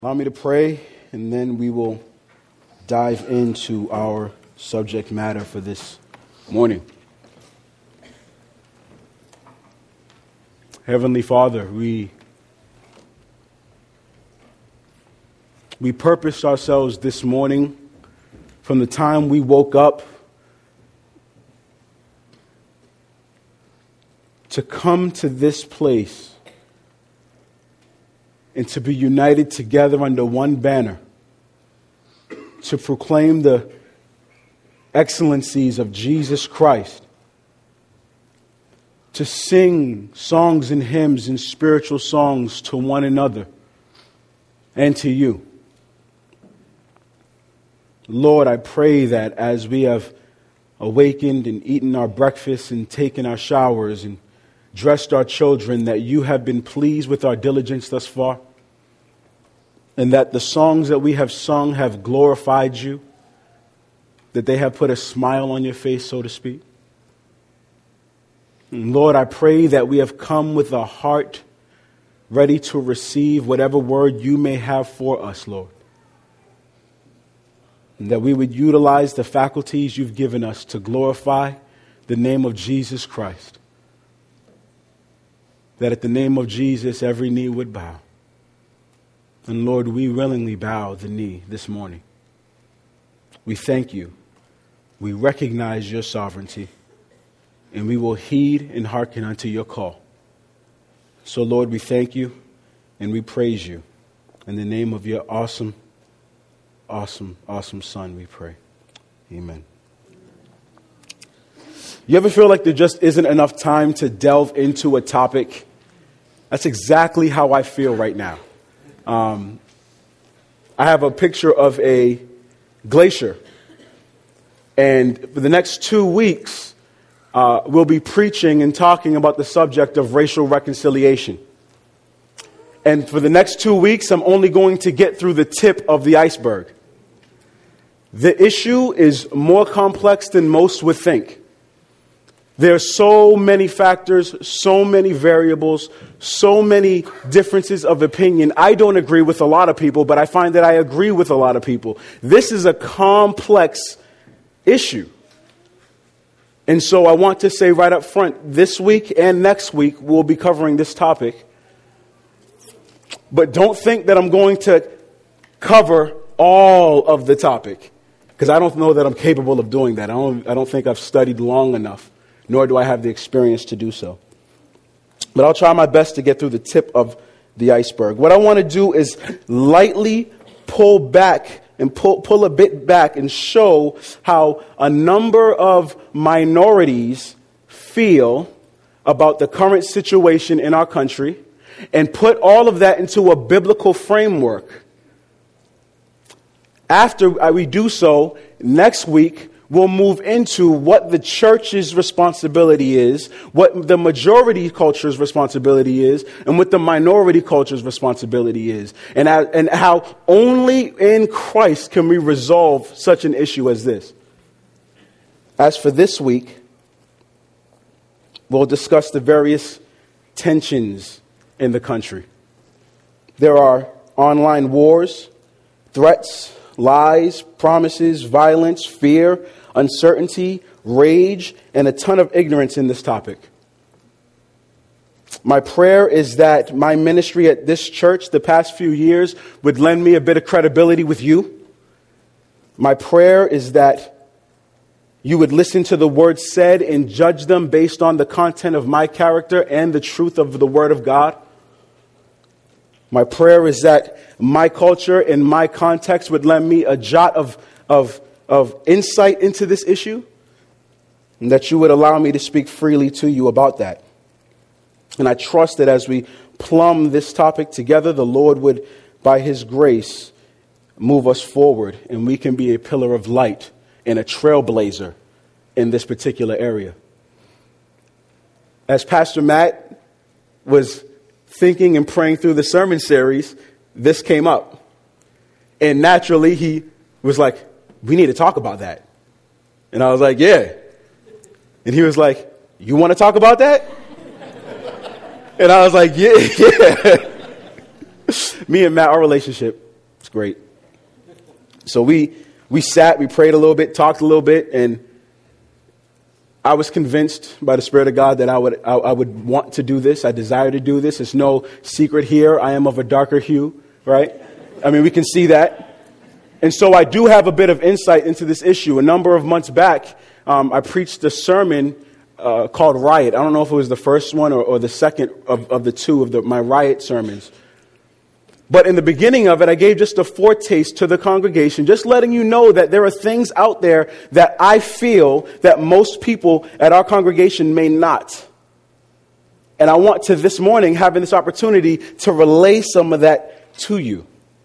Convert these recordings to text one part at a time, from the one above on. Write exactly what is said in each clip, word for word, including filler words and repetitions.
Allow me to pray, and then we will dive into our subject matter for this morning. Heavenly Father, we we purposed ourselves this morning from the time we woke up to come to this place and to be united together under one banner, to proclaim the excellencies of Jesus Christ, to sing songs and hymns and spiritual songs to one another and to you. Lord, I pray that as we have awakened and eaten our breakfast and taken our showers and dressed our children, that you have been pleased with our diligence thus far, and that the songs that we have sung have glorified you, that they have put a smile on your face, so to speak. And Lord, I pray that we have come with a heart ready to receive whatever word you may have for us, Lord. And that we would utilize the faculties you've given us to glorify the name of Jesus Christ. That at the name of Jesus, every knee would bow. And Lord, we willingly bow the knee this morning. We thank you. We recognize your sovereignty. And we will heed and hearken unto your call. So Lord, we thank you and we praise you. In the name of your awesome, awesome, awesome Son, we pray. Amen. You ever feel like there just isn't enough time to delve into a topic? That's exactly how I feel right now. Um, I have a picture of a glacier. And for the next two weeks, uh, we'll be preaching and talking about the subject of racial reconciliation. And for the next two weeks, I'm only going to get through the tip of the iceberg. The issue is more complex than most would think. There are so many factors, so many variables, so many differences of opinion. I don't agree with a lot of people, but I find that I agree with a lot of people. This is a complex issue. And so I want to say right up front, this week and next week, we'll be covering this topic. But don't think that I'm going to cover all of the topic, because I don't know that I'm capable of doing that. I don't, I don't think I've studied long enough. Nor do I have the experience to do so. But I'll try my best to get through the tip of the iceberg. What I want to do is lightly pull back and pull, pull a bit back and show how a number of minorities feel about the current situation in our country and put all of that into a biblical framework. After we do so, next week, we'll move into what the church's responsibility is, what the majority culture's responsibility is, and what the minority culture's responsibility is, and, and how only in Christ can we resolve such an issue as this. As for this week, we'll discuss the various tensions in the country. There are online wars, threats, lies, promises, violence, fear, uncertainty, rage, and a ton of ignorance in this topic. My prayer is that my ministry at this church the past few years would lend me a bit of credibility with you. My prayer is that you would listen to the words said and judge them based on the content of my character and the truth of the Word of God. My prayer is that my culture and my context would lend me a jot of, of, of insight into this issue, and that you would allow me to speak freely to you about that. And I trust that as we plumb this topic together, the Lord would, by His grace, move us forward, and we can be a pillar of light and a trailblazer in this particular area. As Pastor Matt was thinking and praying through the sermon series, this came up. And naturally, he was like, we need to talk about that. And I was like, yeah. And he was like, you want to talk about that? And I was like, yeah, yeah. Me and Matt, our relationship It's great. So we we sat, we prayed a little bit, talked a little bit, and I was convinced by the Spirit of God that I would I, I would want to do this. I desire to do this. It's no secret here. I am of a darker hue, right? I mean, we can see that. And so I do have a bit of insight into this issue. A number of months back, um, I preached a sermon uh, called Riot. I don't know if it was the first one or, or the second of, of the two of the, my Riot sermons. But in the beginning of it, I gave just a foretaste to the congregation, just letting you know that there are things out there that I feel that most people at our congregation may not. And I want to this morning, having this opportunity, to relay some of that to you.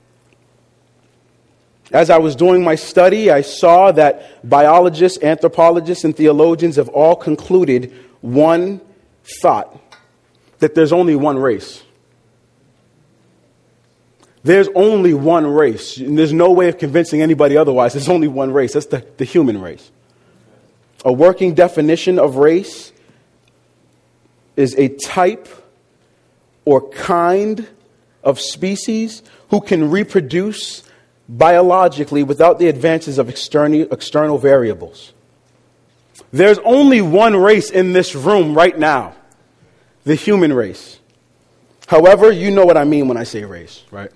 As I was doing my study, I saw that biologists, anthropologists, and theologians have all concluded one thought, that there's only one race. There's only one race, and there's no way of convincing anybody otherwise. There's only one race. That's the, the human race. A working definition of race is a type or kind of species who can reproduce biologically without the advances of external, external variables. There's only one race in this room right now, the human race. However, you know what I mean when I say race, right?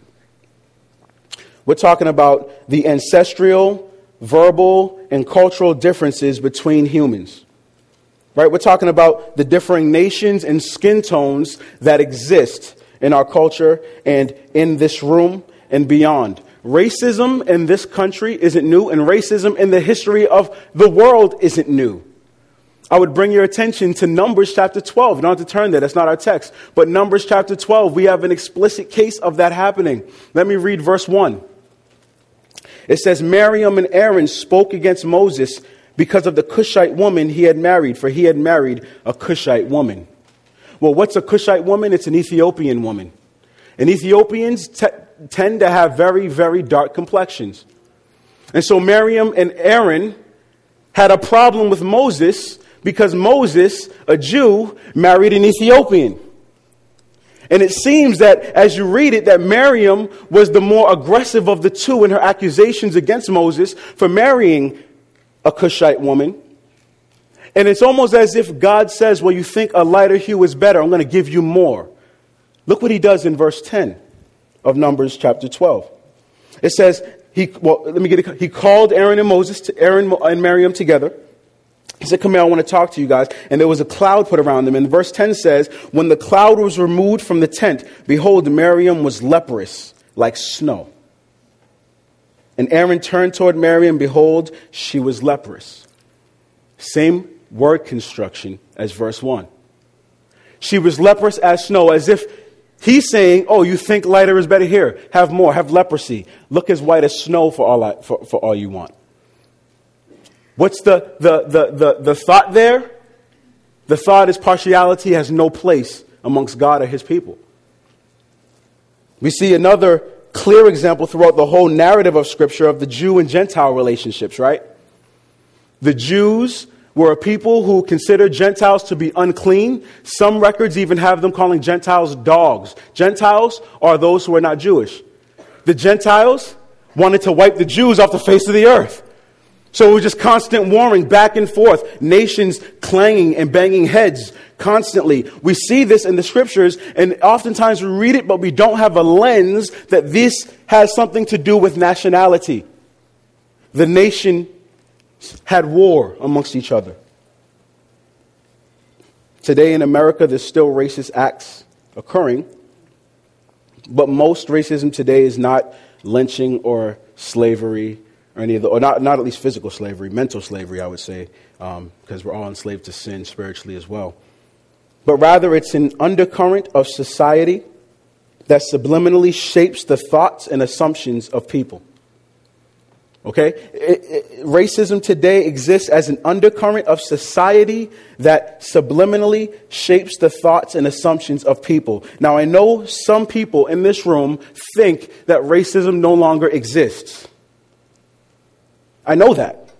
We're talking about the ancestral, verbal, and cultural differences between humans. Right? We're talking about the differing nations and skin tones that exist in our culture and in this room and beyond. Racism in this country isn't new, and racism in the history of the world isn't new. I would bring your attention to Numbers chapter twelve. You don't have to turn there. That's not our text. But Numbers chapter twelve, we have an explicit case of that happening. Let me read verse one. It says, Miriam and Aaron spoke against Moses because of the Cushite woman he had married, for he had married a Cushite woman. Well, what's a Cushite woman? It's an Ethiopian woman. And Ethiopians te- tend to have very, very dark complexions. And so Miriam and Aaron had a problem with Moses because Moses, a Jew, married an Ethiopian. And it seems that as you read it, that Miriam was the more aggressive of the two in her accusations against Moses for marrying a Cushite woman. And it's almost as if God says, well, you think a lighter hue is better. I'm going to give you more. Look what he does in verse ten of Numbers chapter twelve. It says, he, well, let me get it. He called Aaron and Moses, to Aaron and Miriam together. He said, come here, I want to talk to you guys. And there was a cloud put around them. And verse ten says, when the cloud was removed from the tent, behold, Miriam was leprous like snow. And Aaron turned toward Miriam, behold, she was leprous. Same word construction as verse one. She was leprous as snow, as if he's saying, oh, you think lighter is better? Here, have more, have leprosy. Look as white as snow for all, I, for, for all you want. What's the, the, the, the, the thought there? The thought is partiality has no place amongst God or his people. We see another clear example throughout the whole narrative of Scripture of the Jew and Gentile relationships, right? The Jews were a people who considered Gentiles to be unclean. Some records even have them calling Gentiles dogs. Gentiles are those who are not Jewish. The Gentiles wanted to wipe the Jews off the face of the earth. So it was just constant warring back and forth, nations clanging and banging heads constantly. We see this in the scriptures, and oftentimes we read it, but we don't have a lens that this has something to do with nationality. The nation had war amongst each other. Today in America, there's still racist acts occurring, but most racism today is not lynching or slavery or any of the, or not, not at least physical slavery, mental slavery, I would say, um, because we're all enslaved to sin spiritually as well. But rather, it's an undercurrent of society that subliminally shapes the thoughts and assumptions of people. Okay? It, it, racism today exists as an undercurrent of society that subliminally shapes the thoughts and assumptions of people. Now, I know some people in this room think that racism no longer exists. I know that.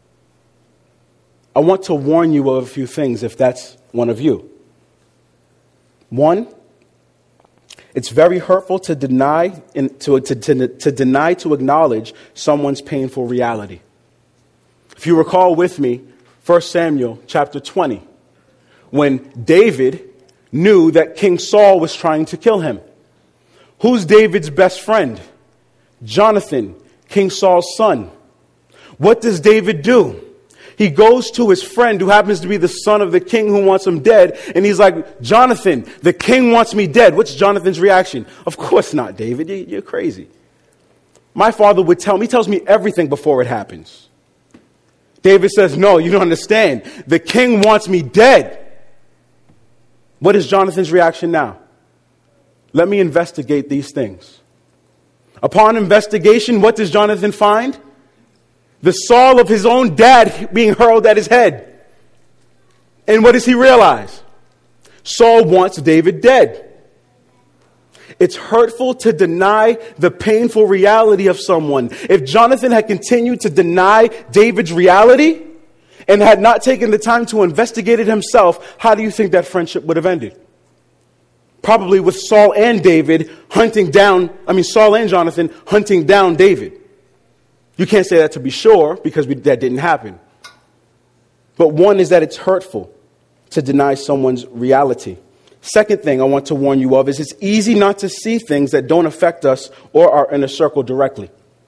I want to warn you of a few things if that's one of you. One, It's very hurtful to deny, in, to, to, to, to deny to acknowledge someone's painful reality. If you recall with me, First Samuel chapter twenty, when David knew that King Saul was trying to kill him. Who's David's best friend? Jonathan, King Saul's son. What does David do? He goes to his friend who happens to be the son of the king who wants him dead, and he's like, Jonathan, the king wants me dead. What's Jonathan's reaction? Of course not, David. You're crazy. My father would tell me, he tells me everything before it happens. David says, no, you don't understand. The king wants me dead. What is Jonathan's reaction now? Let me investigate these things. Upon investigation, what does Jonathan find? The Saul of his own dad being hurled at his head. And what does he realize? Saul wants David dead. It's hurtful to deny the painful reality of someone. If Jonathan had continued to deny David's reality and had not taken the time to investigate it himself, how do you think that friendship would have ended? Probably with Saul and David hunting down, I mean Saul and Jonathan hunting down David. You can't say that to be sure because we, that didn't happen. But one is that it's hurtful to deny someone's reality. Second thing I want to warn you of is it's easy not to see things that don't affect us or our inner circle directly.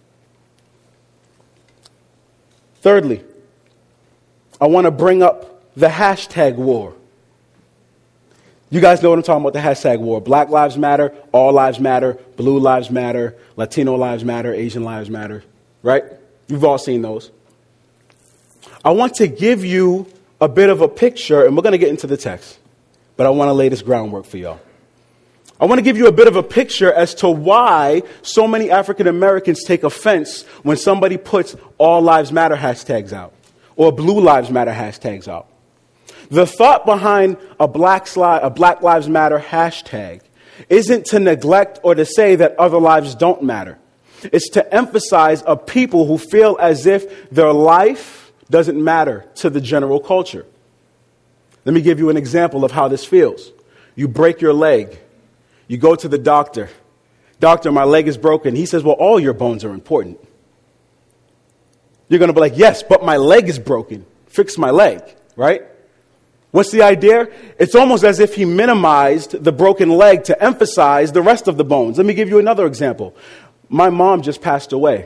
Thirdly, I want to bring up the hashtag war. You guys know what I'm talking about, the hashtag war. Black lives matter, all lives matter, blue lives matter, Latino lives matter, Asian lives matter, right? You've all seen those. I want to give you a bit of a picture, and we're going to get into the text, but I want to lay this groundwork for y'all. I want to give you a bit of a picture as to why so many African Americans take offense when somebody puts all lives matter hashtags out or blue lives matter hashtags out. The thought behind a Black, Sli- a Black Lives Matter hashtag isn't to neglect or to say that other lives don't matter. It's to emphasize a people who feel as if their life doesn't matter to the general culture. Let me give you an example of how this feels. You break your leg. You go to the doctor. Doctor, my leg is broken. He says, well, all your bones are important. You're going to be like, yes, but my leg is broken. Fix my leg, right? What's the idea? It's almost as if he minimized the broken leg to emphasize the rest of the bones. Let me give you another example. My mom just passed away.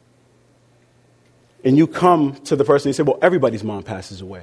And you come to the person and say, well, everybody's mom passes away.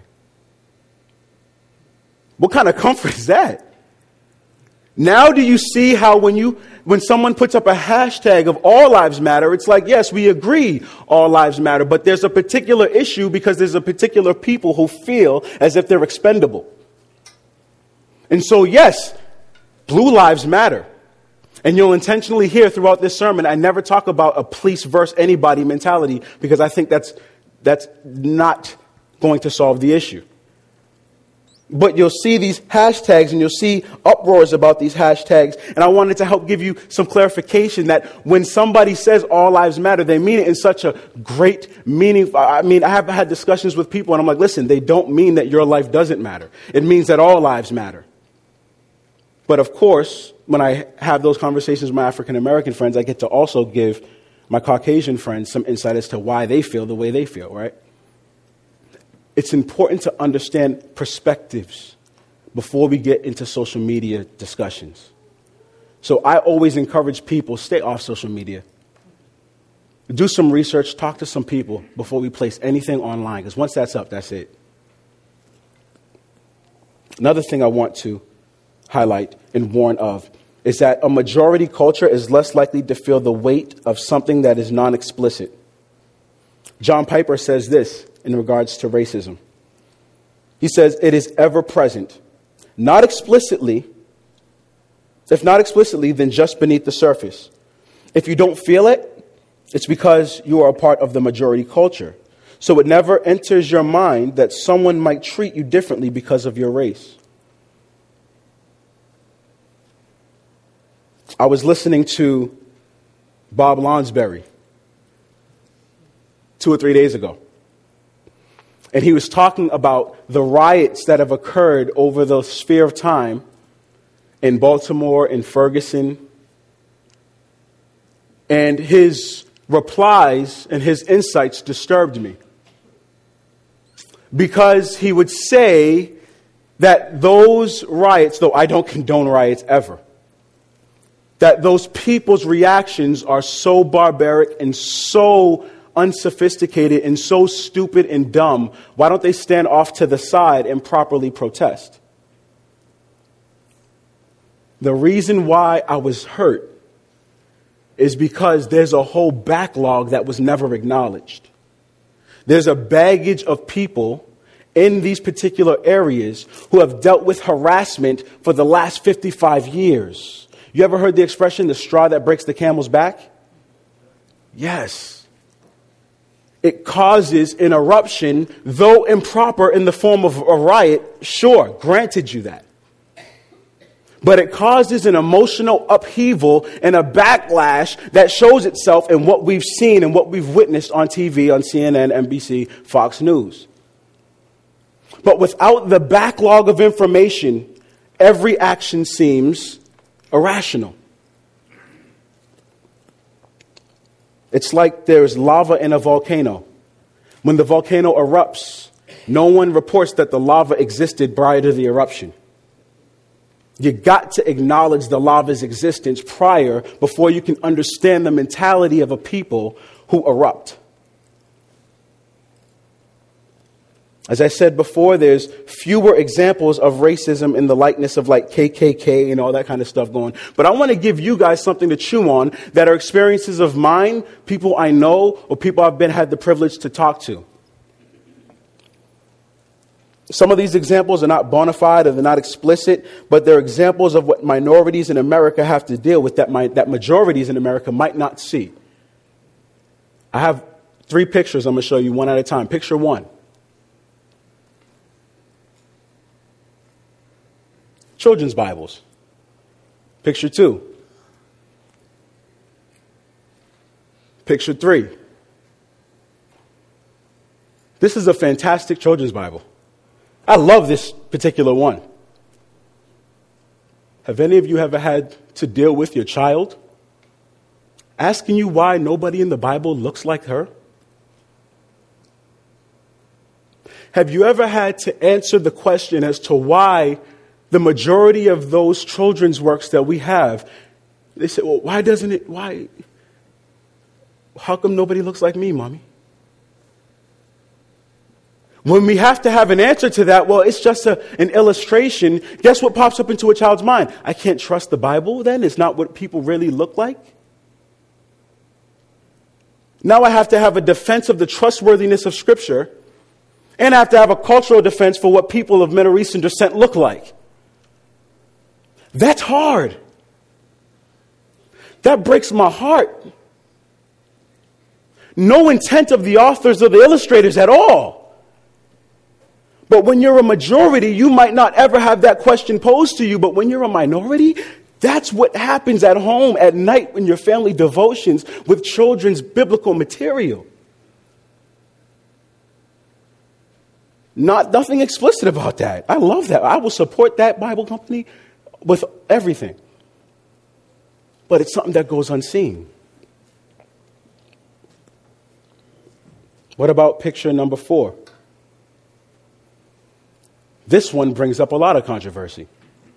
What kind of comfort is that? Now do you see how when you when someone puts up a hashtag of all lives matter, it's like, yes, we agree all lives matter, but there's a particular issue because there's a particular people who feel as if they're expendable. And so, yes, blue lives matter. And you'll intentionally hear throughout this sermon, I never talk about a police versus anybody mentality because I think that's that's not going to solve the issue. But you'll see these hashtags and you'll see uproars about these hashtags. And I wanted to help give you some clarification that when somebody says all lives matter, they mean it in such a great meaning. I mean, I have had discussions with people and I'm like, listen, they don't mean that your life doesn't matter. It means that all lives matter. But of course, when I have those conversations with my African American friends, I get to also give my Caucasian friends some insight as to why they feel the way they feel, right? It's important to understand perspectives before we get into social media discussions. So I always encourage people, stay off social media. Do some research, talk to some people before we place anything online, because once that's up, that's it. Another thing I want to highlight and warn of is that a majority culture is less likely to feel the weight of something that is non-explicit. John Piper says this in regards to racism. He says, it is ever present, not explicitly, if not explicitly, then just beneath the surface. If you don't feel it, it's because you are a part of the majority culture. So it never enters your mind that someone might treat you differently because of your race. I was listening to Bob Lonsberry two or three days ago. And he was talking about the riots that have occurred over the sphere of time in Baltimore, in Ferguson. And his replies and his insights disturbed me. Because he would say that those riots, though I don't condone riots ever, that those people's reactions are so barbaric and so unsophisticated and so stupid and dumb, why don't they stand off to the side and properly protest? The reason why I was hurt is because there's a whole backlog that was never acknowledged. There's a baggage of people in these particular areas who have dealt with harassment for the last fifty-five years. You ever heard the expression, the straw that breaks the camel's back? Yes. It causes an eruption, though improper in the form of a riot, sure, granted you that. But it causes an emotional upheaval and a backlash that shows itself in what we've seen and what we've witnessed on T V, on C N N, N B C, Fox News. But without the backlog of information, every action seems irrational. It's like there's lava in a volcano. When the volcano erupts, no one reports that the lava existed prior to the eruption. You got to acknowledge the lava's existence prior before you can understand the mentality of a people who erupt. As I said before, there's fewer examples of racism in the likeness of like K K K and all that kind of stuff going. But I want to give you guys something to chew on that are experiences of mine, people I know, or people I've been had the privilege to talk to. Some of these examples are not bona fide or they're not explicit, but they're examples of what minorities in America have to deal with that, my, that majorities in America might not see. I have three pictures I'm going to show you one at a time. Picture one. Children's Bibles. Picture two. Picture three. This is a fantastic children's Bible. I love this particular one. Have any of you ever had to deal with your child asking you why nobody in the Bible looks like her? Have you ever had to answer the question as to why the majority of those children's works that we have, they say, well, why doesn't it, why, how come nobody looks like me, mommy? When we have to have an answer to that, well, it's just a, an illustration. Guess what pops up into a child's mind? I can't trust the Bible then? It's not what people really look like? Now I have to have a defense of the trustworthiness of Scripture, and I have to have a cultural defense for what people of Middle Eastern descent look like. That's hard. That breaks my heart. No intent of the authors or the illustrators at all. But when you're a majority, you might not ever have that question posed to you. But when you're a minority, that's what happens at home at night in your family devotions with children's biblical material. Not nothing explicit about that. I love that. I will support that Bible company with everything. But it's something that goes unseen. What about picture number four? This one brings up a lot of controversy.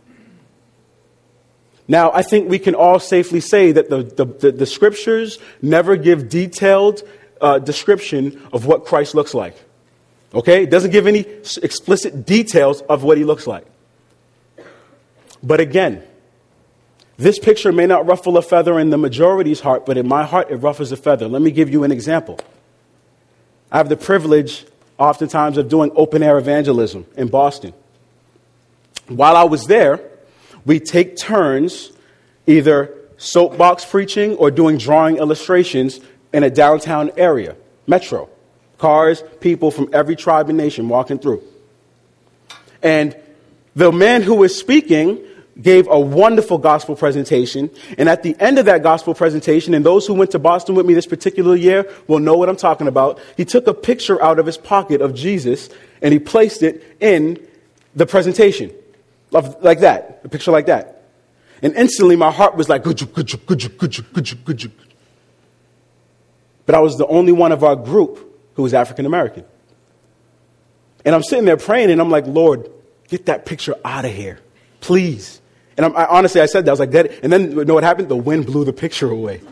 Now, I think we can all safely say that the, the, the, the scriptures never give detailed uh, description of what Christ looks like. Okay? It doesn't give any explicit details of what he looks like. But again, this picture may not ruffle a feather in the majority's heart, but in my heart, it ruffles a feather. Let me give you an example. I have the privilege oftentimes of doing open-air evangelism in Boston. While I was there, we take turns either soapbox preaching or doing drawing illustrations in a downtown area, metro. Cars, people from every tribe and nation walking through. And the man who was speaking gave a wonderful gospel presentation. And at the end of that gospel presentation, and those who went to Boston with me this particular year will know what I'm talking about, he took a picture out of his pocket of Jesus and he placed it in the presentation. Like that, a picture like that. And instantly my heart was like, good you, good you, good you, good you, good you, good you. But I was the only one of our group who was African American. And I'm sitting there praying, and I'm like, Lord, get that picture out of here, please. And I'm, I, honestly, I said that. I was like, that. And then, you know what happened? The wind blew the picture away.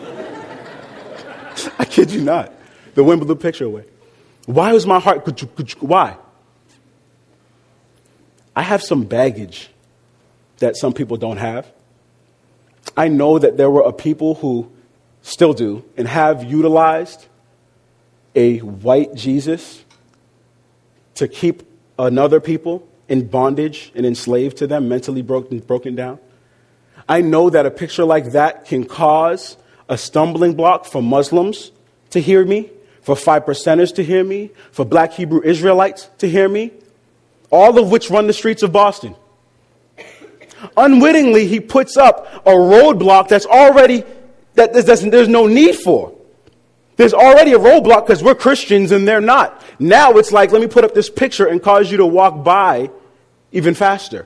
I kid you not. The wind blew the picture away. Why was my heart, why? I have some baggage that some people don't have. I know that there were a people who still do and have utilized a white Jesus to keep another people in bondage and enslaved to them, mentally broken, broken down. I know that a picture like that can cause a stumbling block for Muslims to hear me, for five percenters to hear me, for black Hebrew Israelites to hear me, all of which run the streets of Boston. Unwittingly, he puts up a roadblock that's already, that there's, there's no need for. There's already a roadblock because we're Christians and they're not. Now it's like, let me put up this picture and cause you to walk by even faster.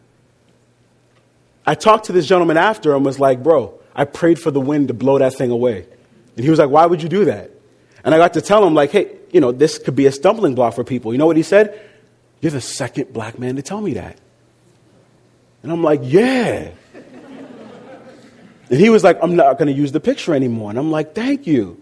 I talked to this gentleman after and was like, bro, I prayed for the wind to blow that thing away. And he was like, why would you do that? And I got to tell him, like, hey, you know, this could be a stumbling block for people. You know what he said? You're the second black man to tell me that. And I'm like, yeah. And he was like, I'm not going to use the picture anymore. And I'm like, thank you.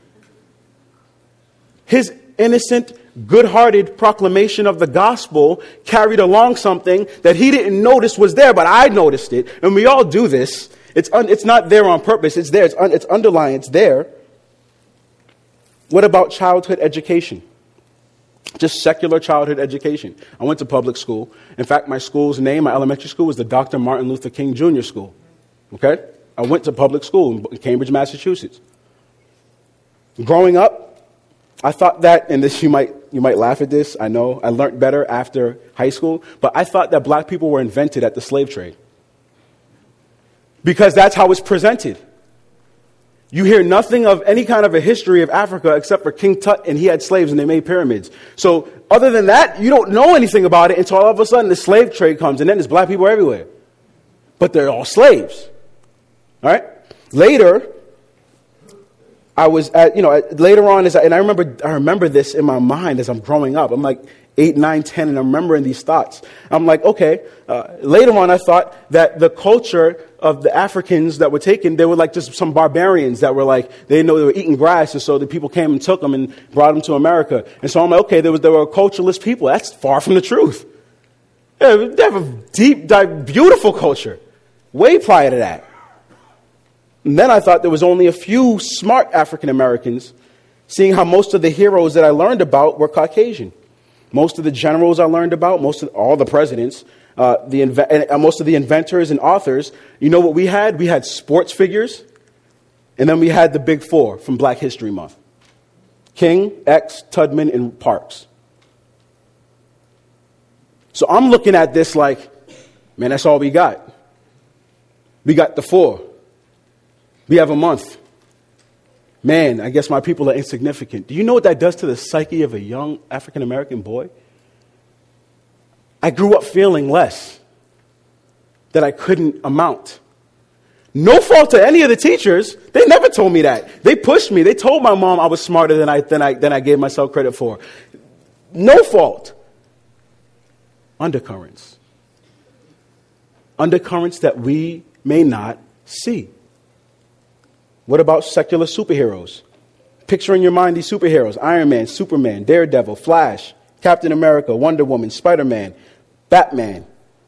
His innocent, good-hearted proclamation of the gospel carried along something that he didn't notice was there, but I noticed it. And we all do this. It's un- it's not there on purpose. It's there. It's, un- it's underlying. It's there. What about childhood education? Just secular childhood education. I went to public school. In fact, my school's name, my elementary school, was the Doctor Martin Luther King Junior School. Okay? I went to public school in Cambridge, Massachusetts. Growing up, I thought that, and this you might you might laugh at this, I know, I learned better after high school, but I thought that black people were invented at the slave trade. Because that's how it's presented. You hear nothing of any kind of a history of Africa except for King Tut, and he had slaves and they made pyramids. So other than that, you don't know anything about it until all of a sudden the slave trade comes, and then there's black people everywhere. But they're all slaves. All right? Later, I was at, you know, later on, as I, and I remember, I remember this in my mind as I'm growing up. I'm like eight, nine, ten, and I'm remembering these thoughts. I'm like, okay, uh, later on I thought that the culture of the Africans that were taken, they were like just some barbarians that were like, they didn't know they were eating grass, and so the people came and took them and brought them to America. And so I'm like, okay, there was, there were cultureless people. That's far from the truth. They have a deep, beautiful culture, way prior to that. And then I thought there was only a few smart African Americans, seeing how most of the heroes that I learned about were Caucasian. Most of the generals I learned about, most of all the presidents, uh, the inve- and, uh, most of the inventors and authors, you know what we had? We had sports figures, and then we had the big four from Black History Month. King, X, Tubman, and Parks. So I'm looking at this like, man, that's all we got. We got the four. We have a month. Man, I guess my people are insignificant. Do you know what that does to the psyche of a young African-American boy? I grew up feeling less, that I couldn't amount. No fault to any of the teachers. They never told me that. They pushed me. They told my mom I was smarter than I, than I, than I gave myself credit for. No fault. Undercurrents. Undercurrents that we may not see. What about secular superheroes? Picture in your mind these superheroes: Iron Man, Superman, Daredevil, Flash, Captain America, Wonder Woman, Spider-Man, Batman.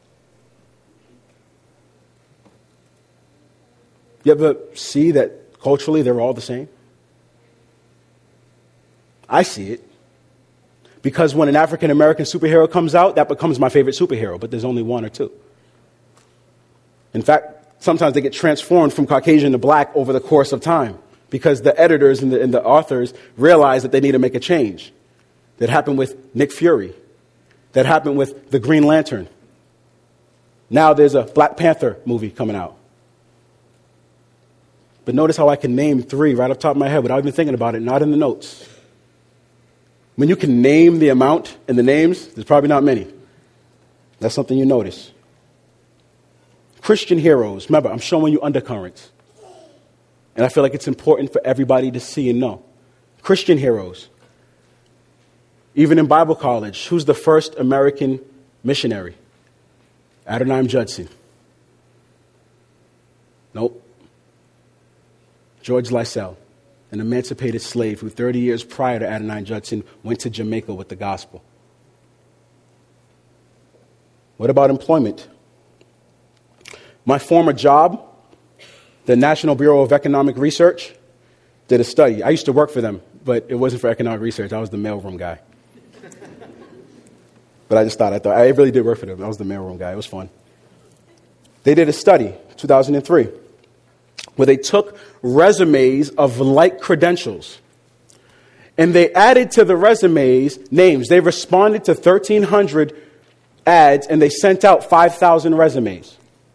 You ever see that culturally they're all the same? I see it. Because when an African American superhero comes out, that becomes my favorite superhero, but there's only one or two. In fact, sometimes they get transformed from Caucasian to black over the course of time because the editors and the, and the authors realize that they need to make a change. That happened with Nick Fury. That happened with the Green Lantern. Now there's a Black Panther movie coming out. But notice how I can name three right off the top of my head without even thinking about it, not in the notes. When you can name the amount and the names, there's probably not many. That's something you notice. Christian heroes. Remember, I'm showing you undercurrents. And I feel like it's important for everybody to see and know. Christian heroes. Even in Bible college, who's the first American missionary? Adoniram Judson. Nope. George Lysell, an emancipated slave who thirty years prior to Adoniram Judson went to Jamaica with the gospel. What about employment? My former job, the National Bureau of Economic Research, did a study. I used to work for them, but it wasn't for economic research. I was the mailroom guy. But I just thought, I thought, I really did work for them. I was the mailroom guy. It was fun. They did a study, two thousand three, where they took resumes of like credentials, and they added to the resumes names. They responded to thirteen hundred ads, and they sent out five thousand resumes.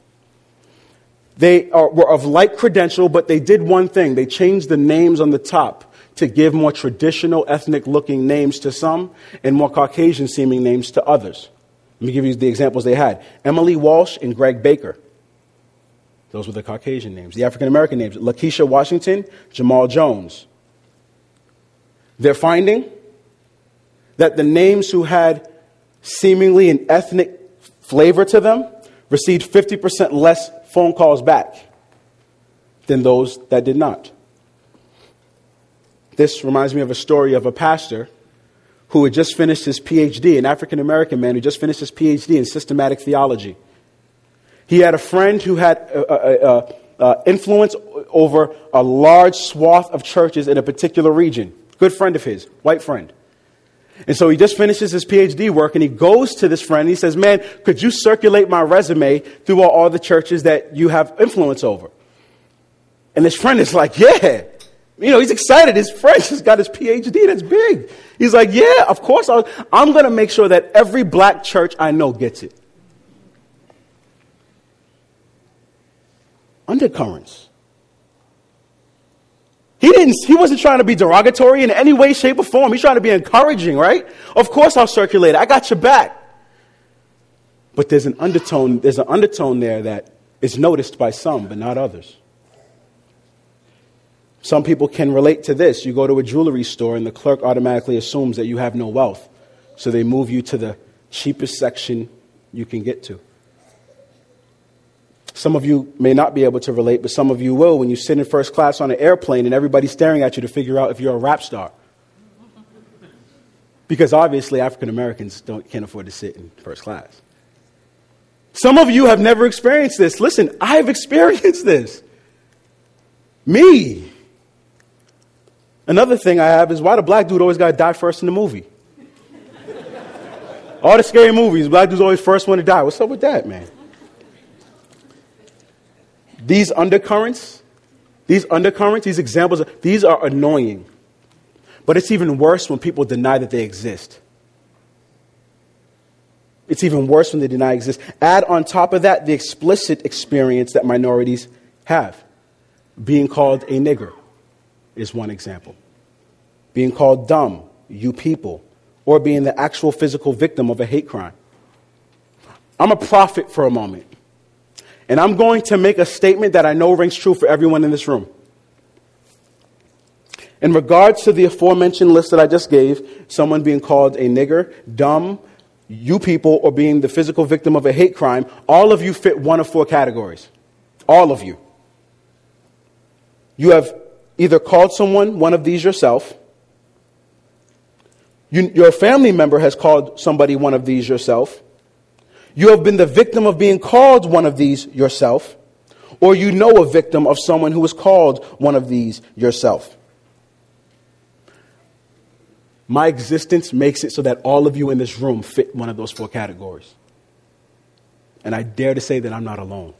They are, were of like credential, but they did one thing. They changed the names on the top to give more traditional ethnic-looking names to some and more Caucasian-seeming names to others. Let me give you the examples they had. Emily Walsh and Greg Baker. Those were the Caucasian names. The African-American names, Lakeisha Washington, Jamal Jones. They're finding that the names who had seemingly an ethnic flavor to them received fifty percent less phone calls back than those that did not. This reminds me of a story of a pastor who had just finished his P H D, an African-American man who just finished his P H D in systematic theology. He had a friend who had uh, uh, uh, influence over a large swath of churches in a particular region. Good friend of his, white friend. And so he just finishes his P H D work, and he goes to this friend and he says, man, could you circulate my resume through all, all the churches that you have influence over? And this friend is like, yeah. You know, he's excited. His friend just got his P H D. That's big. He's like, yeah, of course. I'll, I'm going to make sure that every black church I know gets it. Undercurrents. He didn't, he wasn't trying to be derogatory in any way, shape, or form. He's trying to be encouraging, right? Of course I'll circulate it. I got your back. But there's an undertone, there's an undertone there that is noticed by some, but not others. Some people can relate to this. You go to a jewelry store and the clerk automatically assumes that you have no wealth. So they move you to the cheapest section you can get to. Some of you may not be able to relate, but some of you will when you sit in first class on an airplane and everybody's staring at you to figure out if you're a rap star. Because obviously African Americans don't can't afford to sit in first class. Some of you have never experienced this. Listen, I've experienced this. Me. Another thing I have is why the black dude always got to die first in the movie. All the scary movies, black dude's always first one to die. What's up with that, man? These undercurrents, these undercurrents, these examples, these are annoying. But it's even worse when people deny that they exist. It's even worse when they deny exist. Add on top of that the explicit experience that minorities have. Being called a nigger is one example. Being called dumb, you people, or being the actual physical victim of a hate crime. I'm a prophet for a moment. And I'm going to make a statement that I know rings true for everyone in this room. In regards to the aforementioned list that I just gave, someone being called a nigger, dumb, you people, or being the physical victim of a hate crime, all of you fit one of four categories. All of you. You have either called someone one of these yourself, you, your family member has called somebody one of these yourself, you have been the victim of being called one of these yourself, or you know a victim of someone who was called one of these yourself. My existence makes it so that all of you in this room fit one of those four categories. And I dare to say that I'm not alone.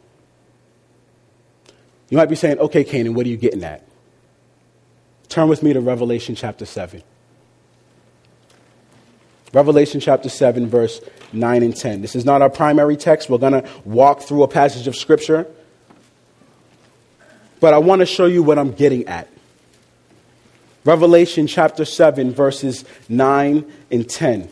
You might be saying, okay, Canaan, what are you getting at? Turn with me to Revelation chapter seven. Revelation chapter seven, verse nine and ten. This is not our primary text. We're going to walk through a passage of Scripture. But I want to show you what I'm getting at. Revelation chapter seven, verses nine and ten.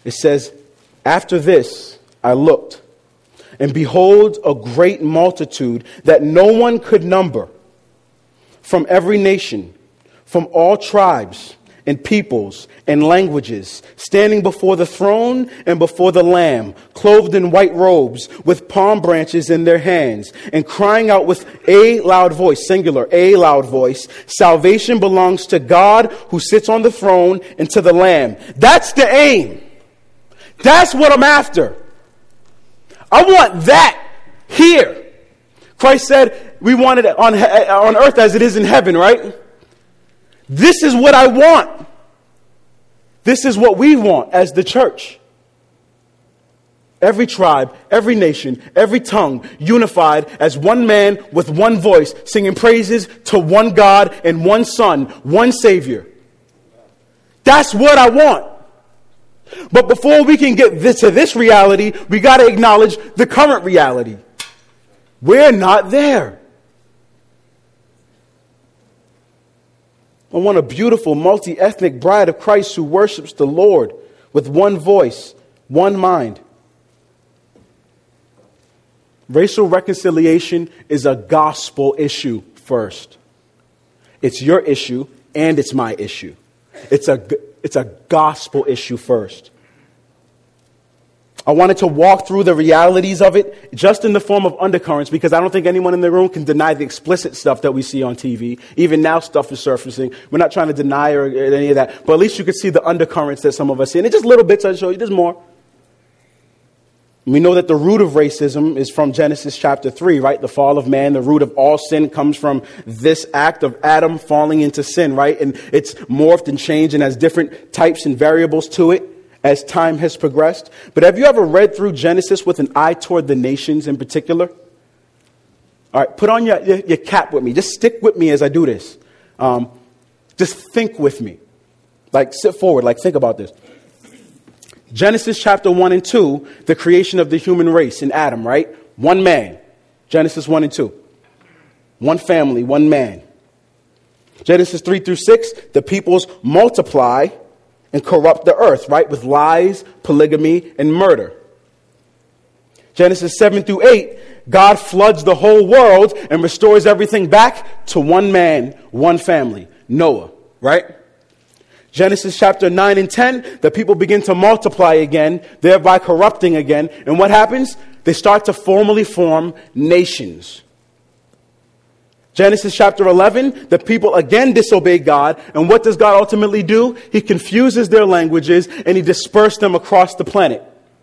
It says, after this I looked, and behold, a great multitude that no one could number, from every nation, from all tribes and peoples and languages, standing before the throne and before the Lamb, clothed in white robes, with palm branches in their hands, and crying out with a loud voice, singular, a loud voice, salvation belongs to God who sits on the throne and to the Lamb. That's the aim. That's what I'm after. I want that here. Christ said we want it on, on earth as it is in heaven, right? This is what I want. This is what we want as the church. Every tribe, every nation, every tongue unified as one man with one voice, singing praises to one God and one Son, one Savior. That's what I want. But before we can get this, to this reality, we got to acknowledge the current reality. We're not there. I want a beautiful, multi-ethnic bride of Christ who worships the Lord with one voice, one mind. Racial reconciliation is a gospel issue first. It's your issue and it's my issue. It's a, it's a gospel issue first. I wanted to walk through the realities of it just in the form of undercurrents, because I don't think anyone in the room can deny the explicit stuff that we see on T V. Even now stuff is surfacing. We're not trying to deny or any of that, but at least you could see the undercurrents that some of us see. And it's just little bits I show you. There's more. We know that the root of racism is from Genesis chapter three, right? The fall of man, the root of all sin comes from this act of Adam falling into sin, right? And it's morphed and changed and has different types and variables to it as time has progressed. But have you ever read through Genesis with an eye toward the nations in particular? All right, put on your, your, your cap with me. Just stick with me as I do this. Um, just think with me. Like, sit forward. Like, think about this. Genesis chapter one and two, the creation of the human race in Adam, right? One man. Genesis one and two. One family, one man. Genesis three through six, the peoples multiply and corrupt the earth, right? With lies, polygamy, and murder. Genesis seven through eight, God floods the whole world and restores everything back to one man, one family, Noah, right? Genesis chapter nine and ten, the people begin to multiply again, thereby corrupting again. And what happens? They start to formally form nations. Genesis chapter eleven, the people again disobey God. And what does God ultimately do? He confuses their languages and he dispersed them across the planet.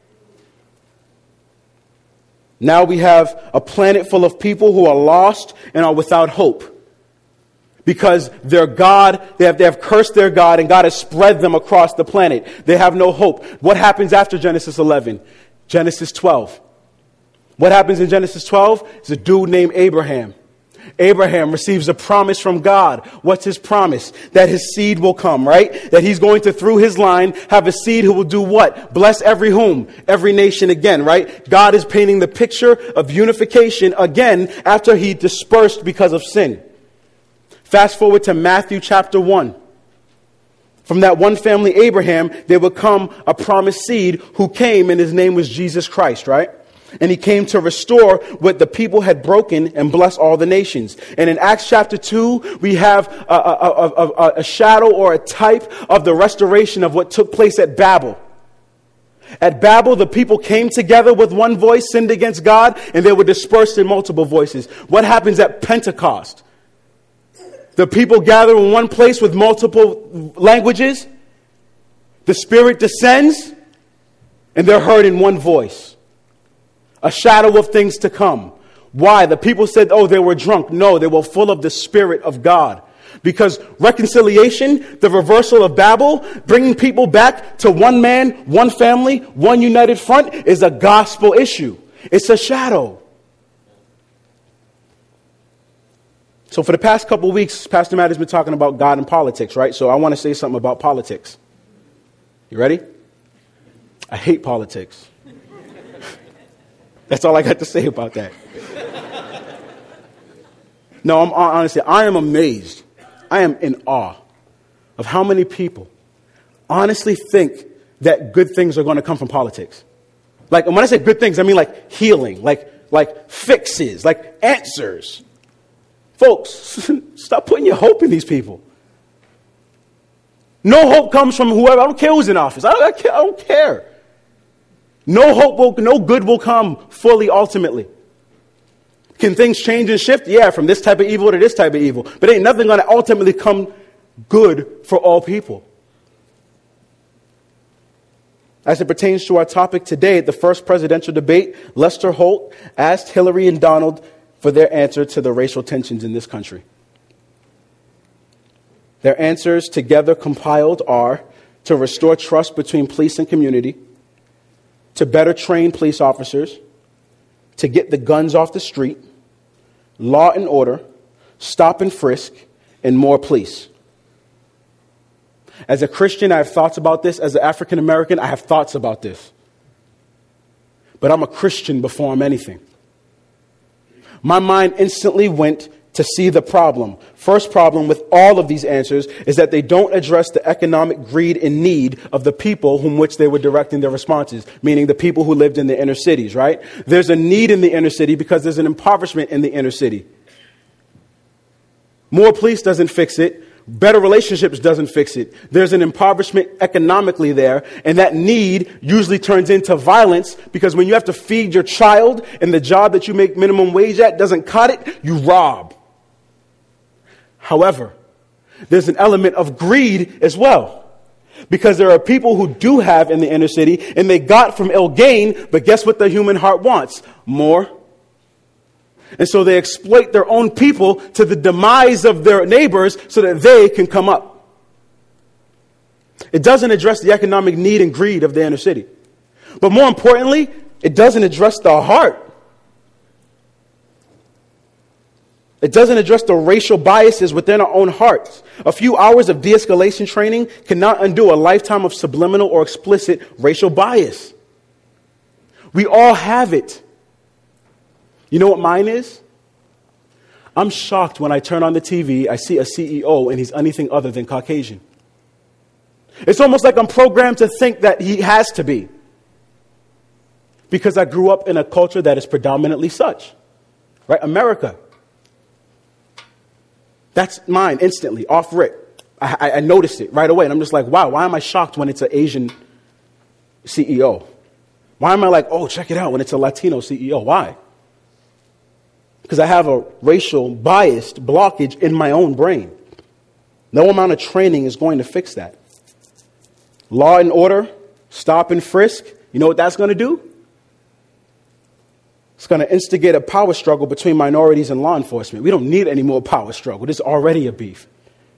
Now we have a planet full of people who are lost and are without hope. Because their God, they have, they have cursed their God, and God has spread them across the planet. They have no hope. What happens after Genesis eleven? Genesis twelve. What happens in Genesis twelve? It's a dude named Abraham. Abraham receives a promise from God. What's his promise? That his seed will come, right? That he's going to, through his line, have a seed who will do what? Bless every whom? Every nation again, right? God is painting the picture of unification again after he dispersed because of sin. Fast forward to Matthew chapter one. From that one family, Abraham, there would come a promised seed who came, and his name was Jesus Christ, right? And he came to restore what the people had broken and bless all the nations. And in Acts chapter two, we have a, a, a, a, a shadow or a type of the restoration of what took place at Babel. At Babel, the people came together with one voice, sinned against God, and they were dispersed in multiple voices. What happens at Pentecost? The people gather in one place with multiple languages. The Spirit descends, and they're heard in one voice. A shadow of things to come. Why? The people said, oh, they were drunk. No, they were full of the Spirit of God. Because reconciliation, the reversal of Babel, bringing people back to one man, one family, one united front, is a gospel issue. It's a shadow. So for the past couple of weeks, Pastor Matt has been talking about God and politics, right? So I want to say something about politics. You ready? I hate politics. That's all I got to say about that. No, I'm honestly, I am amazed. I am in awe of how many people honestly think that good things are going to come from politics. Like, and when I say good things, I mean like healing, like, like fixes, like answers. Folks, stop putting your hope in these people. No hope comes from whoever. I don't care who's in office. I don't, I care, I don't care. No hope will, no good will come fully ultimately. Can things change and shift? Yeah, from this type of evil to this type of evil. But ain't nothing going to ultimately come good for all people. As it pertains to our topic today, the first presidential debate, Lester Holt asked Hillary and Donald for their answer to the racial tensions in this country. Their answers together compiled are to restore trust between police and community, to better train police officers, to get the guns off the street, law and order, stop and frisk, and more police. As a Christian, I have thoughts about this. As an African American, I have thoughts about this. But I'm a Christian before I'm anything. My mind instantly went to see the problem. First problem with all of these answers is that they don't address the economic greed and need of the people whom which they were directing their responses, meaning the people who lived in the inner cities, right? There's a need in the inner city because there's an impoverishment in the inner city. More police doesn't fix it. Better relationships doesn't fix it. There's an impoverishment economically there, and that need usually turns into violence because when you have to feed your child and the job that you make minimum wage at doesn't cut it, you rob. However, there's an element of greed as well, because there are people who do have in the inner city and they got from ill gain, but guess what the human heart wants? More. And so they exploit their own people to the demise of their neighbors so that they can come up. It doesn't address the economic need and greed of the inner city. But more importantly, it doesn't address the heart. It doesn't address the racial biases within our own hearts. A few hours of de-escalation training cannot undo a lifetime of subliminal or explicit racial bias. We all have it. You know what mine is? I'm shocked when I turn on the T V, I see a C E O, and he's anything other than Caucasian. It's almost like I'm programmed to think that he has to be, because I grew up in a culture that is predominantly such. Right? America. That's mine instantly, off rip. I, I, I noticed it right away, and I'm just like, wow, why am I shocked when it's an Asian C E O? Why am I like, oh, check it out when it's a Latino C E O? Why? Because I have a racial biased blockage in my own brain. No amount of training is going to fix that. Law and order, stop and frisk, you know what that's going to do? It's going to instigate a power struggle between minorities and law enforcement. We don't need any more power struggle. There's already a beef.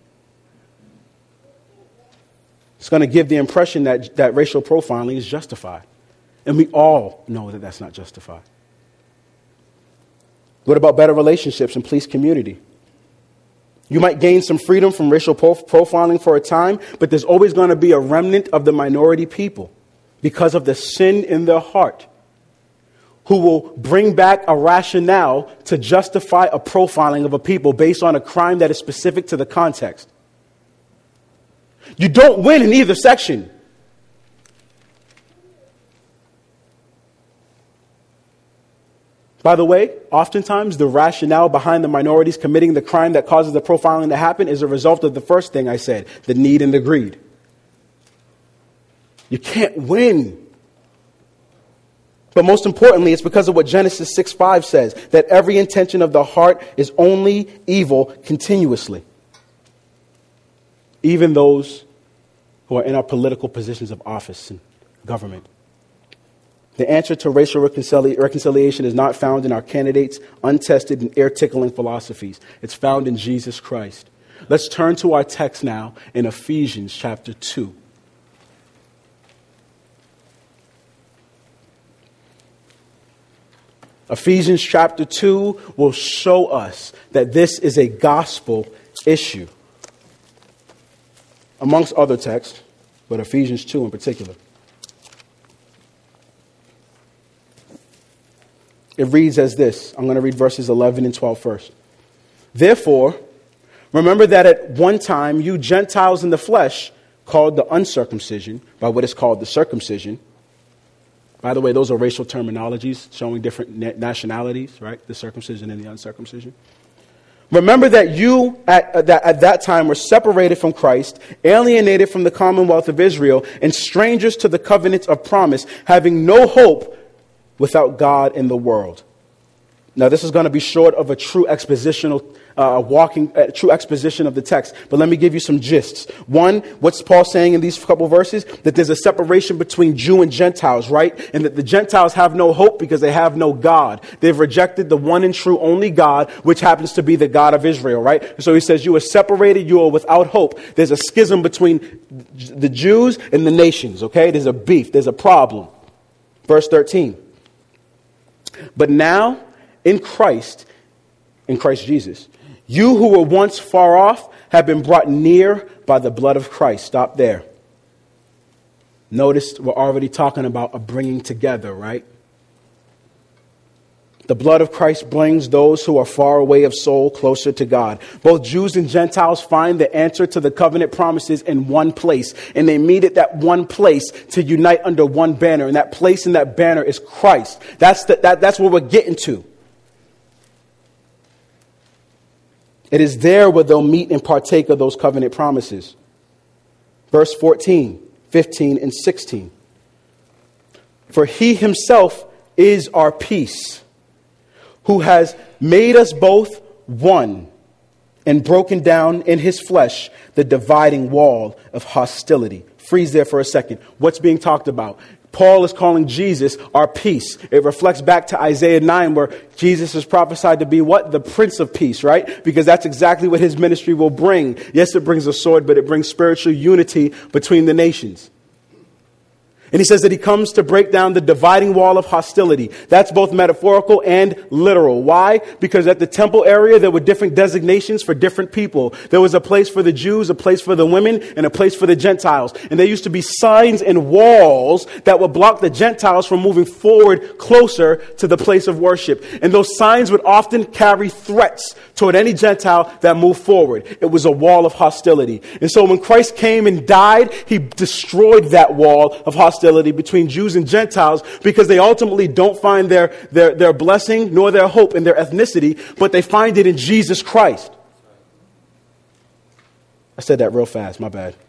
It's going to give the impression that, that racial profiling is justified. And we all know that that's not justified. What about better relationships in police community? You might gain some freedom from racial prof- profiling for a time, but there's always going to be a remnant of the minority people because of the sin in their heart who will bring back a rationale to justify a profiling of a people based on a crime that is specific to the context. You don't win in either section. By the way, oftentimes the rationale behind the minorities committing the crime that causes the profiling to happen is a result of the first thing I said, the need and the greed. You can't win. But most importantly, it's because of what Genesis six five says, that every intention of the heart is only evil continuously. Even those who are in our political positions of office and government. The answer to racial reconcili- reconciliation is not found in our candidates' untested and ear-tickling philosophies. It's found in Jesus Christ. Let's turn to our text now in Ephesians chapter two. Ephesians chapter two will show us that this is a gospel issue. Amongst other texts, but Ephesians two in particular. It reads as this. I'm going to read verses eleven and twelve first. Therefore, remember that at one time you Gentiles in the flesh called the uncircumcision by what is called the circumcision. By the way, those are racial terminologies showing different na- nationalities, right? The circumcision and the uncircumcision. Remember that you at, uh, that, at that time were separated from Christ, alienated from the commonwealth of Israel, and strangers to the covenant of promise, having no hope without God in the world. Now, this is going to be short of a true expositional, uh, walking, uh, true exposition of the text. But let me give you some gists. One, what's Paul saying in these couple verses? That there's a separation between Jew and Gentiles, right? And that the Gentiles have no hope because they have no God. They've rejected the one and true only God, which happens to be the God of Israel, right? So he says, you are separated, you are without hope. There's a schism between the Jews and the nations, okay? There's a beef, there's a problem. Verse thirteen. But now, in Christ, in Christ Jesus, you who were once far off have been brought near by the blood of Christ. Stop there. Notice we're already talking about a bringing together, right? The blood of Christ brings those who are far away of soul closer to God. Both Jews and Gentiles find the answer to the covenant promises in one place. And they meet at that one place to unite under one banner. And that place and that banner is Christ. That's, the, that, that's what we're getting to. It is there where they'll meet and partake of those covenant promises. Verse fourteen, fifteen, and sixteen. For he himself is our peace, who has made us both one and broken down in his flesh the dividing wall of hostility. Freeze there for a second. What's being talked about? Paul is calling Jesus our peace. It reflects back to Isaiah nine, where Jesus is prophesied to be what? The Prince of Peace, right? Because that's exactly what his ministry will bring. Yes, it brings a sword, but it brings spiritual unity between the nations. And he says that he comes to break down the dividing wall of hostility. That's both metaphorical and literal. Why? Because at the temple area, there were different designations for different people. There was a place for the Jews, a place for the women, and a place for the Gentiles. And there used to be signs and walls that would block the Gentiles from moving forward closer to the place of worship. And those signs would often carry threats toward any Gentile that moved forward. It was a wall of hostility. And so when Christ came and died, he destroyed that wall of hostility between Jews and Gentiles, because they ultimately don't find their, their, their blessing nor their hope in their ethnicity, but they find it in Jesus Christ. I said that real fast, my bad.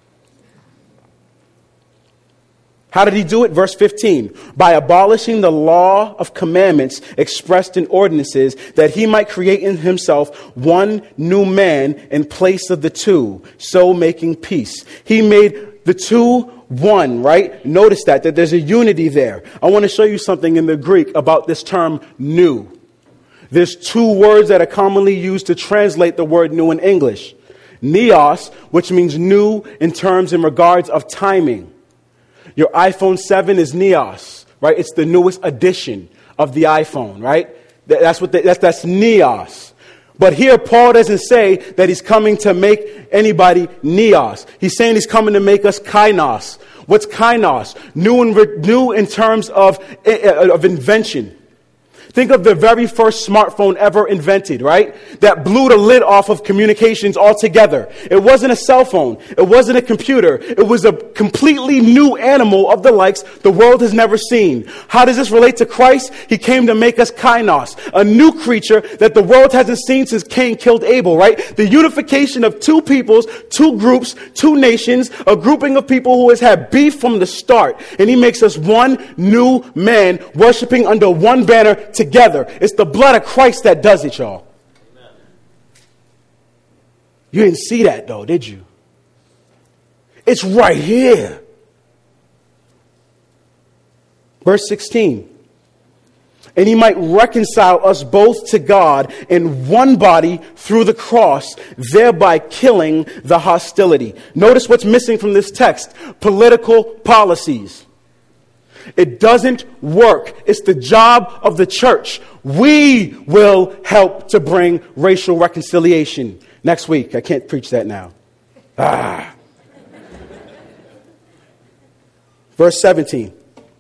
How did he do it? Verse fifteen, by abolishing the law of commandments expressed in ordinances, that he might create in himself one new man in place of the two, so making peace. He made the two one, right? Notice that, that there's a unity there. I want to show you something in the Greek about this term new. There's two words that are commonly used to translate the word new in English. Neos, which means new in terms in regards of timing. Your iPhone seven is Neos, right? It's the newest edition of the iPhone, right? That's what the, that's that's Neos. But here Paul doesn't say that he's coming to make anybody Neos. He's saying he's coming to make us Kainos. What's Kainos? New in, re, new in terms of, of invention. Think of the very first smartphone ever invented, right? That blew the lid off of communications altogether. It wasn't a cell phone. It wasn't a computer. It was a completely new animal of the likes the world has never seen. How does this relate to Christ? He came to make us Kainos, a new creature that the world hasn't seen since Cain killed Abel, right? The unification of two peoples, two groups, two nations, a grouping of people who has had beef from the start. And he makes us one new man worshiping under one banner together. It's the blood of Christ that does it, y'all. Amen. You didn't see that though, did you? It's right here. Verse sixteen. And he might reconcile us both to God in one body through the cross, thereby killing the hostility. Notice what's missing from this text: political policies. It doesn't work. It's the job of the church. We will help to bring racial reconciliation. Next week. I can't preach that now. Ah. Verse seventeen.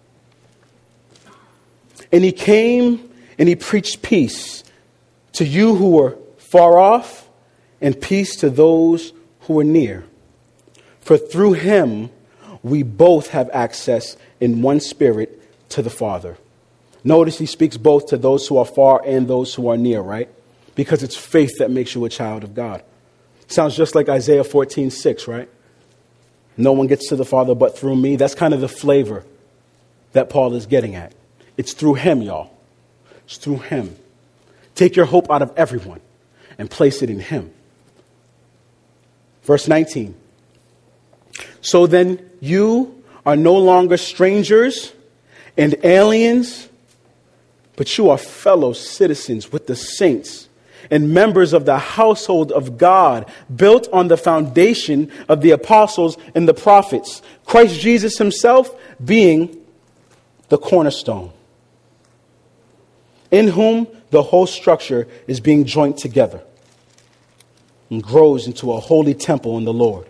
And he came and he preached peace to you who were far off and peace to those who were near. For through him we both have access in one spirit to the Father. Notice he speaks both to those who are far and those who are near, right? Because it's faith that makes you a child of God. Sounds just like Isaiah fourteen six, right? No one gets to the Father but through me. That's kind of the flavor that Paul is getting at. It's through him, y'all. It's through him. Take your hope out of everyone and place it in him. Verse nineteen. So then you are no longer strangers and aliens, but you are fellow citizens with the saints and members of the household of God, built on the foundation of the apostles and the prophets, Christ Jesus himself being the cornerstone, in whom the whole structure is being joined together and grows into a holy temple in the Lord.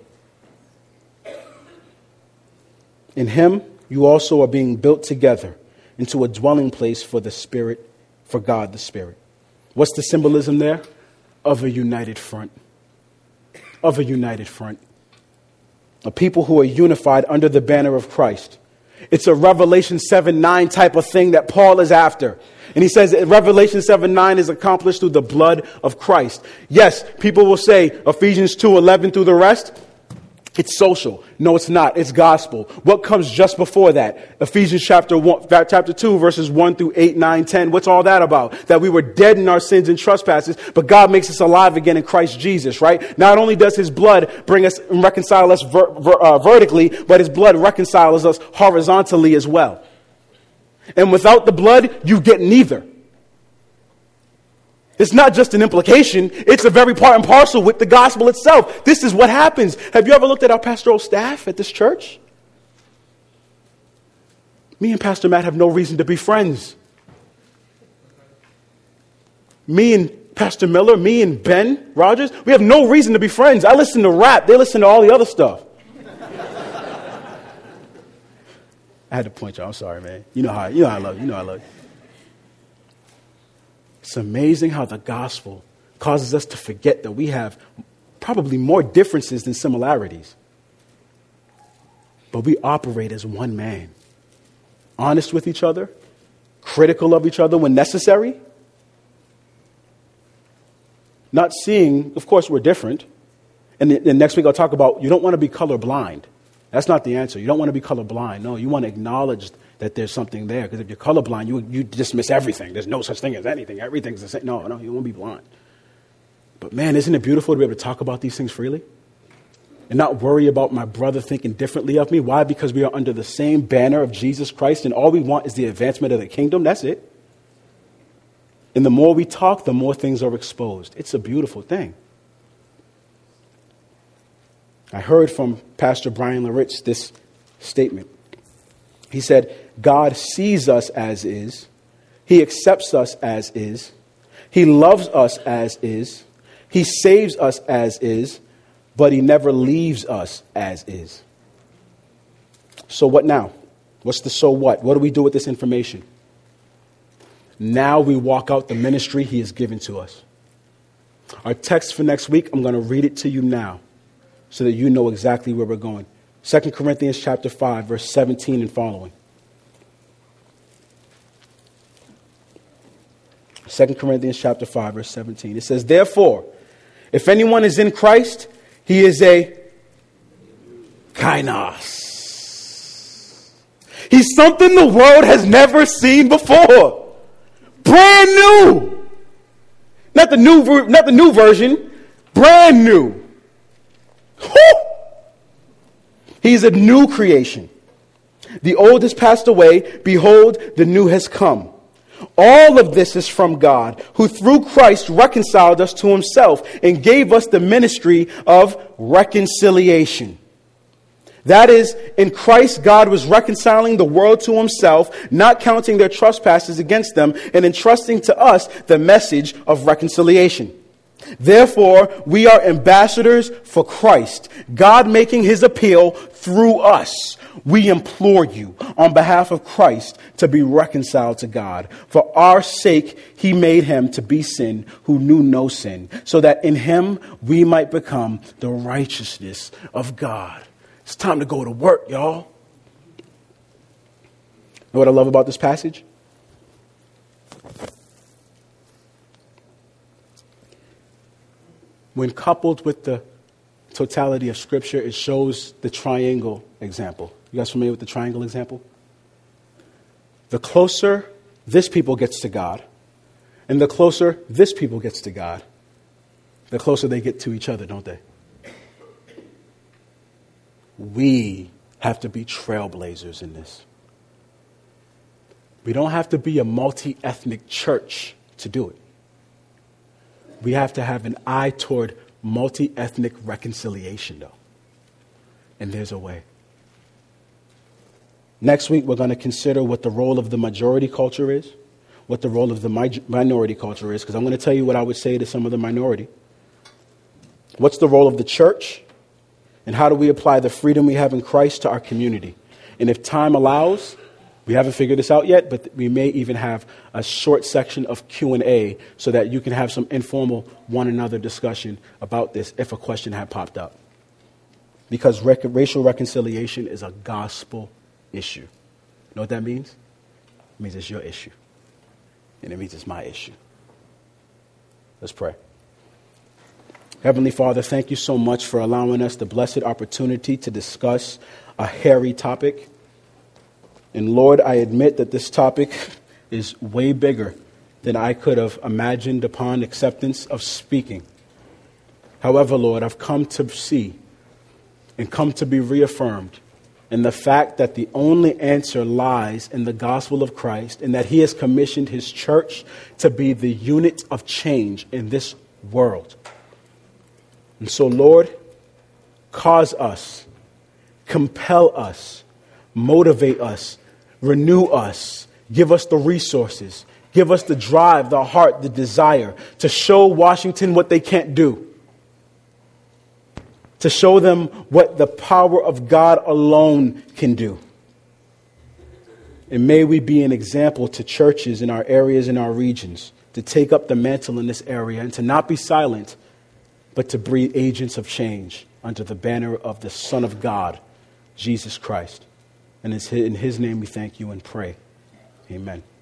In him, you also are being built together into a dwelling place for the Spirit, for God the Spirit. What's the symbolism there? Of a united front. Of a united front. A people who are unified under the banner of Christ. It's a Revelation seven nine type of thing that Paul is after. And he says that Revelation seven nine is accomplished through the blood of Christ. Yes, people will say Ephesians two eleven through the rest. It's social. No, it's not. It's gospel. What comes just before that? Ephesians chapter one, chapter two, verses one through eight, nine, ten. What's all that about? That we were dead in our sins and trespasses, but God makes us alive again in Christ Jesus, right? Not only does his blood bring us and reconcile us ver- ver- uh, vertically, but his blood reconciles us horizontally as well. And without the blood, you get neither. It's not just an implication. It's a very part and parcel with the gospel itself. This is what happens. Have you ever looked at our pastoral staff at this church? Me and Pastor Matt have no reason to be friends. Me and Pastor Miller, me and Ben Rogers, we have no reason to be friends. I listen to rap. They listen to all the other stuff. I had to point you out. I'm sorry, man. You know how you know how I love you. You know how I love you. It's amazing how the gospel causes us to forget that we have probably more differences than similarities. But we operate as one man. Honest with each other, critical of each other when necessary. Not seeing, of course, we're different. And then next week I'll talk about you don't want to be colorblind. That's not the answer. You don't want to be colorblind. No, you want to acknowledge that there's something there. Because if you're colorblind, you you dismiss everything. There's no such thing as anything. Everything's the same. No, no, you won't be blind. But man, isn't it beautiful to be able to talk about these things freely? And not worry about my brother thinking differently of me. Why? Because we are under the same banner of Jesus Christ, and all we want is the advancement of the kingdom. That's it. And the more we talk, the more things are exposed. It's a beautiful thing. I heard from Pastor Brian LaRich this statement. He said, God sees us as is. He accepts us as is. He loves us as is. He saves us as is, but he never leaves us as is. So what now? What's the so what? What do we do with this information? Now we walk out the ministry he has given to us. Our text for next week, I'm going to read it to you now so that you know exactly where we're going. Second Corinthians chapter five, verse seventeen and following. Second Corinthians chapter five, verse seventeen. It says, therefore, if anyone is in Christ, he is a kainos. He's something the world has never seen before. Brand new. Not the new, not the new version. Brand new. Whew. He's a new creation. The old has passed away. Behold, the new has come. All of this is from God, who through Christ reconciled us to himself and gave us the ministry of reconciliation. That is, in Christ, God was reconciling the world to himself, not counting their trespasses against them, and entrusting to us the message of reconciliation. Therefore, we are ambassadors for Christ, God making his appeal through us. We implore you on behalf of Christ to be reconciled to God. For our sake, he made him to be sin who knew no sin, so that in him we might become the righteousness of God. It's time to go to work, y'all. Know what I love about this passage? When coupled with the totality of Scripture, it shows the triangle example. You guys familiar with the triangle example? The closer this people gets to God, and the closer this people gets to God, the closer they get to each other, don't they? We have to be trailblazers in this. We don't have to be a multi-ethnic church to do it. We have to have an eye toward multi-ethnic reconciliation, though. And there's a way. Next week, we're going to consider what the role of the majority culture is, what the role of the mi- minority culture is, because I'm going to tell you what I would say to some of the minority. What's the role of the church? And how do we apply the freedom we have in Christ to our community? And if time allows, we haven't figured this out yet, but we may even have a short section of Q and A so that you can have some informal one another discussion about this if a question had popped up. Because rec- racial reconciliation is a gospel issue. You know what that means? It means it's your issue. And it means it's my issue. Let's pray. Heavenly Father, thank you so much for allowing us the blessed opportunity to discuss a hairy topic. And Lord, I admit that this topic is way bigger than I could have imagined upon acceptance of speaking. However, Lord, I've come to see and come to be reaffirmed in the fact that the only answer lies in the gospel of Christ, and that he has commissioned his church to be the unit of change in this world. And so, Lord, cause us, compel us, motivate us, renew us, give us the resources, give us the drive, the heart, the desire to show Washington what they can't do, to show them what the power of God alone can do. And may we be an example to churches in our areas, in our regions, to take up the mantle in this area and to not be silent, but to be agents of change under the banner of the Son of God, Jesus Christ. And it's in his name we thank you and pray. Amen.